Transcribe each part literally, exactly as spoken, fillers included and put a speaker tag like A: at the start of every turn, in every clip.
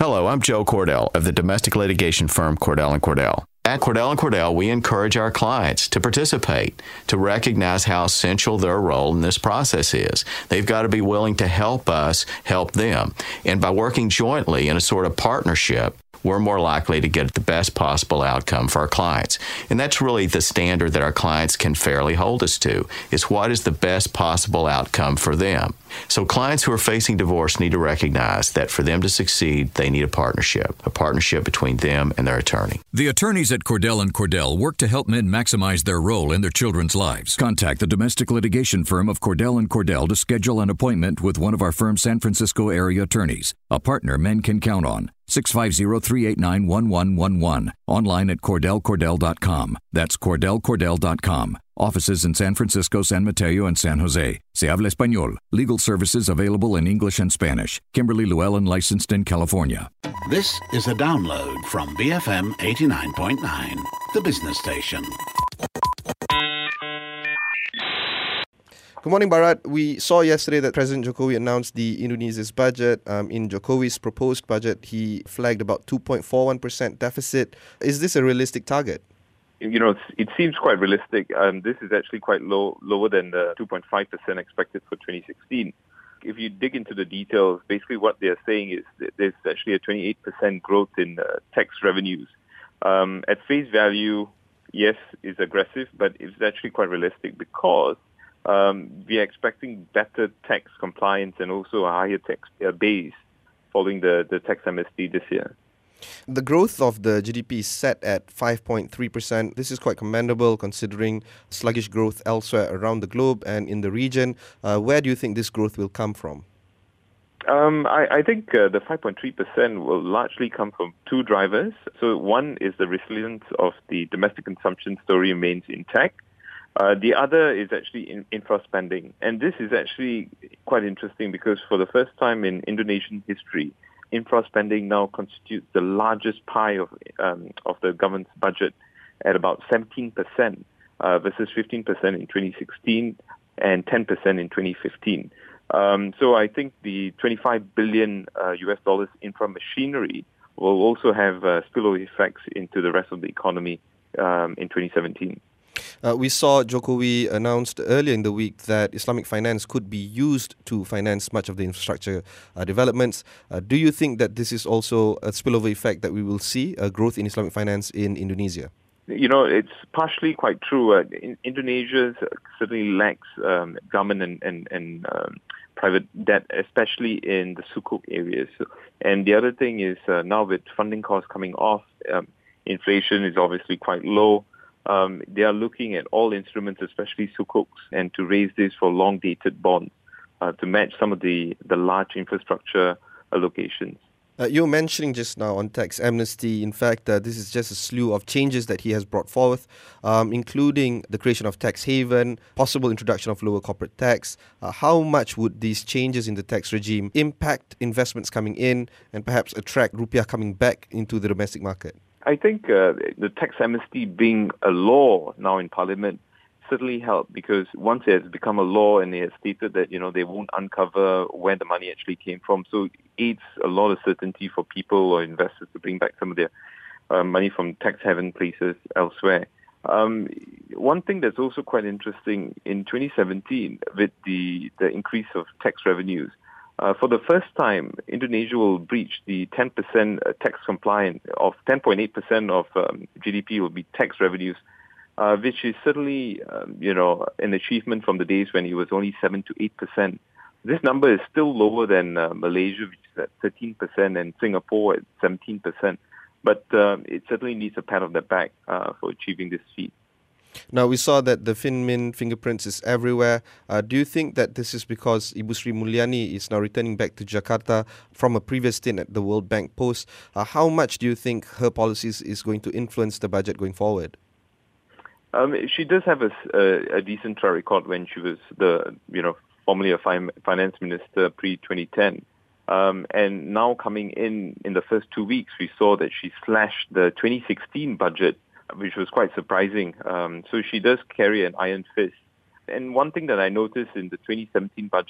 A: Hello, I'm Joe Cordell of the domestic litigation firm Cordell and Cordell. At Cordell and Cordell, we encourage our clients to participate, to recognize how essential their role in this process is. They've got to be willing to help us help them. And by working jointly in a sort of partnership, we're more likely to get the best possible outcome for our clients. And that's really the standard that our clients can fairly hold us to, is what is the best possible outcome for them. So clients who are facing divorce need to recognize that for them to succeed, they need a partnership, a partnership between them and their attorney.
B: The attorneys at Cordell and Cordell work to help men maximize their role in their children's lives. Contact the domestic litigation firm of Cordell and Cordell to schedule an appointment with one of our firm's San Francisco area attorneys, a partner men can count on. six five zero, three eight nine, one one one one. Online at cordell cordell dot com. That's cordell cordell dot com. Offices in San Francisco, San Mateo, and San Jose. Se habla español. Legal services available in English and Spanish. Kimberly Llewellyn, licensed in California.
C: This is a download from B F M eighty-nine point nine, the business station.
D: Good morning, Bharat. We saw yesterday that President Jokowi announced the Indonesia's budget. Um, in Jokowi's proposed budget, he flagged about two point four one percent deficit. Is this a realistic target?
E: You know, it's, it seems quite realistic. Um, this is actually quite low, lower than the two point five percent expected for twenty sixteen. If you dig into the details, basically what they're saying is that there's actually a twenty-eight percent growth in uh, tax revenues. Um, at face value, yes, it's aggressive, but it's actually quite realistic because um, we are expecting better tax compliance and also a higher tax uh, base following the, the tax amnesty this year.
D: The growth of the G D P is set at five point three percent. This is quite commendable considering sluggish growth elsewhere around the globe and in the region. Uh, where do you think this growth will come from?
E: Um, I, I think uh, the five point three percent will largely come from two drivers. So one is the resilience of the domestic consumption story remains intact. Uh, the other is actually in infra spending. And this is actually quite interesting because for the first time in Indonesian history, infra spending now constitutes the largest pie of um, of the government's budget at about seventeen percent uh, versus fifteen percent in twenty sixteen and ten percent in twenty fifteen. Um, so I think the twenty-five billion uh, U S dollars infra machinery will also have uh, spillover effects into the rest of the economy um, in twenty seventeen.
D: Uh, we saw Jokowi announced earlier in the week that Islamic finance could be used to finance much of the infrastructure uh, developments. Uh, do you think that this is also a spillover effect that we will see, a growth in Islamic finance in Indonesia?
E: You know, it's partially quite true. Uh, in, Indonesia certainly lacks um, government and, and, and um, private debt, especially in the sukuk areas. And the other thing is uh, now with funding costs coming off, um, inflation is obviously quite low. Um, they are looking at all instruments, especially sukuks, and to raise this for long-dated bonds uh, to match some of the, the large infrastructure allocations.
D: Uh, you were mentioning just now on tax amnesty. In fact, uh, this is just a slew of changes that he has brought forth, um, including the creation of tax haven, possible introduction of lower corporate tax. Uh, how much would these changes in the tax regime impact investments coming in and perhaps attract rupiah coming back into the domestic market?
E: I think uh, the tax amnesty being a law now in Parliament certainly helped because once it has become a law and they have stated that, you know, they won't uncover where the money actually came from, so it aids a lot of certainty for people or investors to bring back some of their uh, money from tax haven places elsewhere. Um, one thing that's also quite interesting in twenty seventeen with the, the increase of tax revenues, Uh, for the first time, Indonesia will breach the ten percent tax compliance of ten point eight percent of um, G D P will be tax revenues, uh, which is certainly, um, you know, an achievement from the days when it was only seven to eight percent. This number is still lower than uh, Malaysia, which is at thirteen percent, and Singapore at seventeen percent. But um, it certainly needs a pat on the back uh, for achieving this feat.
D: Now, we saw that the FinMin fingerprints is everywhere. Uh, do you think that this is because Ibu Sri Mulyani is now returning back to Jakarta from a previous stint at the World Bank post? Uh, how much do you think her policies is going to influence the budget going forward?
E: Um, she does have a, a, a decent track record when she was the, you know, formerly a finance minister pre twenty ten. Um, and now coming in in the first two weeks, we saw that she slashed the twenty sixteen budget, which was quite surprising. Um, so she does carry an iron fist. And one thing that I noticed in the twenty seventeen budget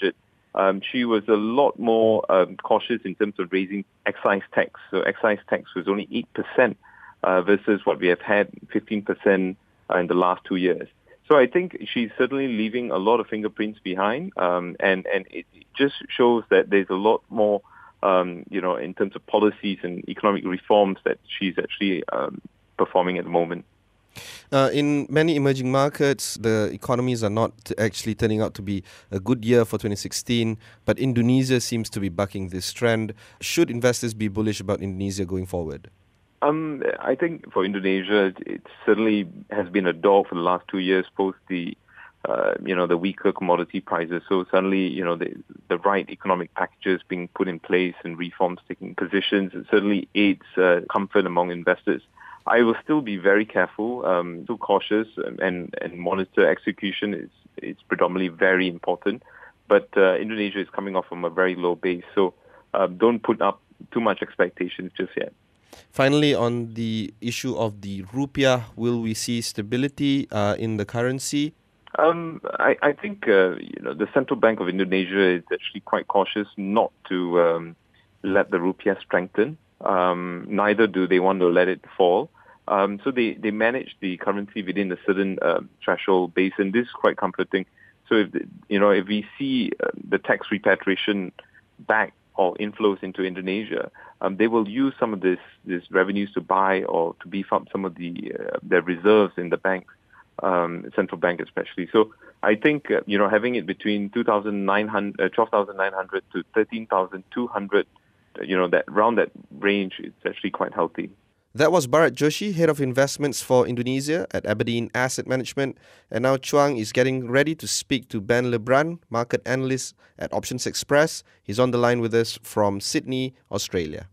E: um, she was a lot more um, cautious in terms of raising excise tax. So excise tax was only eight percent uh, versus what we have had, fifteen percent uh, in the last two years. So I think she's certainly leaving a lot of fingerprints behind, um, and, and it just shows that there's a lot more, um, you know, in terms of policies and economic reforms that she's actually um, performing at the moment.
D: Uh, in many emerging markets, the economies are not actually turning out to be a good year for twenty sixteen, but Indonesia seems to be bucking this trend. Should investors be bullish about Indonesia going forward?
E: Um, I think for Indonesia, it certainly has been a dog for the last two years post the, uh, you know, the weaker commodity prices. So suddenly, you know, the, the right economic packages being put in place and reforms taking positions, it certainly aids uh, comfort among investors. I will still be very careful, um, still cautious, and, and monitor execution. Is it's predominantly very important. But uh, Indonesia is coming off from a very low base, so uh, don't put up too much expectations just yet.
D: Finally, on the issue of the rupiah, will we see stability uh, in the currency?
E: Um, I, I think uh, you know the Central Bank of Indonesia is actually quite cautious not to um, let the rupiah strengthen. Um, neither do they want to let it fall. Um, so they, they manage the currency within a certain uh, threshold base, and this is quite comforting. So if you know if we see uh, the tax repatriation back or inflows into Indonesia, um, they will use some of this this revenues to buy or to beef up some of the uh, their reserves in the bank, um, central bank especially. So I think uh, you know having it between two thousand nine hundred, uh, twelve thousand nine hundred to thirteen thousand two hundred, you know that around that range, it's actually quite healthy.
D: That was Bharat Joshi, Head of Investments for Indonesia at Aberdeen Asset Management. And now Chuang is getting ready to speak to Ben Lebrun, Market Analyst at Options Express. He's on the line with us from Sydney, Australia.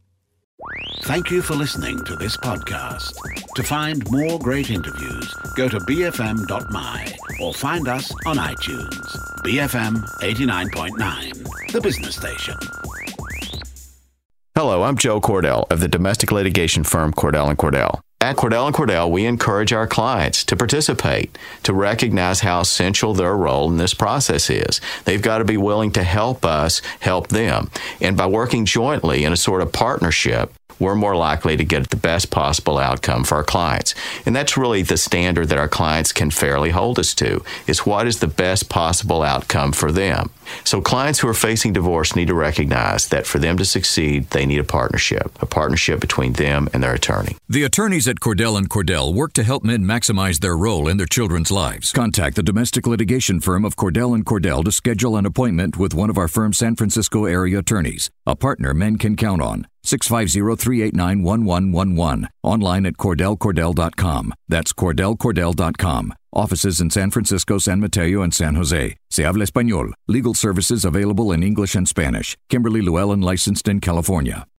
C: Thank you for listening to this podcast. To find more great interviews, go to b f m dot m y or find us on iTunes. B F M eighty-nine point nine, the business station.
A: Hello, I'm Joe Cordell of the domestic litigation firm Cordell and Cordell. At Cordell and Cordell, we encourage our clients to participate, to recognize how essential their role in this process is. They've got to be willing to help us help them. And by working jointly in a sort of partnership, we're more likely to get the best possible outcome for our clients. And that's really the standard that our clients can fairly hold us to, is what is the best possible outcome for them. So clients who are facing divorce need to recognize that for them to succeed, they need a partnership, a partnership between them and their attorney.
B: The attorneys at Cordell and Cordell work to help men maximize their role in their children's lives. Contact the domestic litigation firm of Cordell and Cordell to schedule an appointment with one of our firm's San Francisco area attorneys, a partner men can count on. six five zero, three eight nine, one one one one. Online at cordell cordell dot com. That's cordell cordell dot com. Offices in San Francisco, San Mateo, and San Jose. Se habla español. Legal services available in English and Spanish. Kimberly Llewellyn, licensed in California.